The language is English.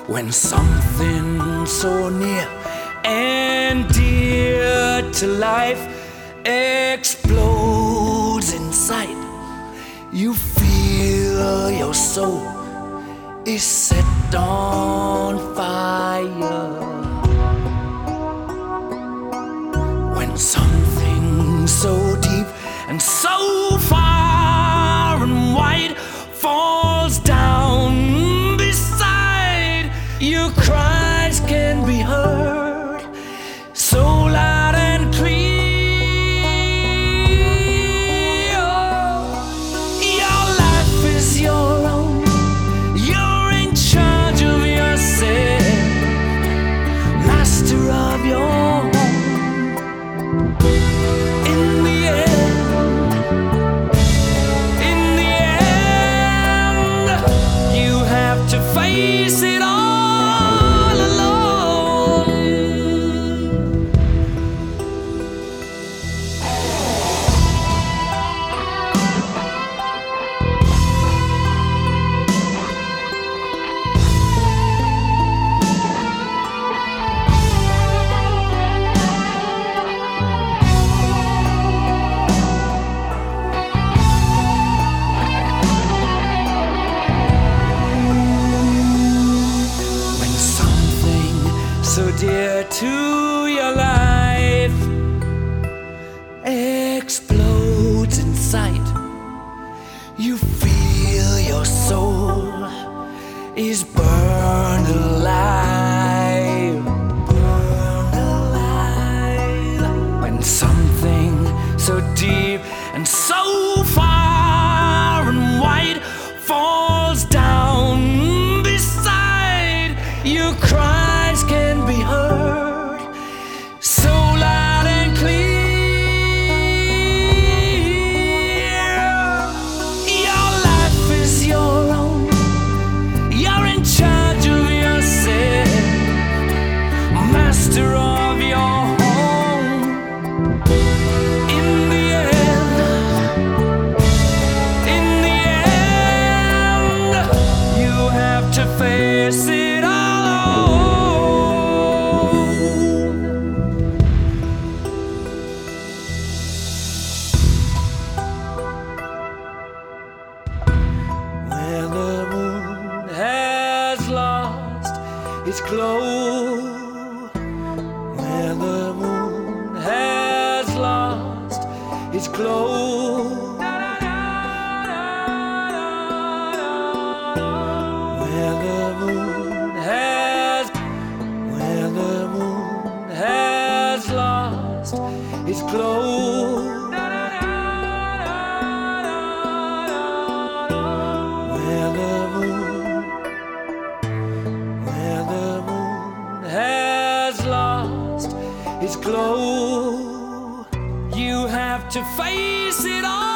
When something so near and dear to life explodes inside, you feel your soul is set on fire. When something so deep and so far and wide falls down beside, your cries can be heard so loud and clear. Your life is your own, you're in charge of yourself, master of your home. In the end, you have to face it all alone. So dear to your life explodes inside, you feel your soul is burned alive, burned alive. When something so deep and so far and wide falls down beside, you cries can be heard so loud and clear. Your life is your own, you're in charge of yourself, master of your home. In the end, you have to face it all. When the moon has lost its glow, when the moon has lost its glow, when the moon has lost its glow, when the moon has lost its glow, you have to face it all.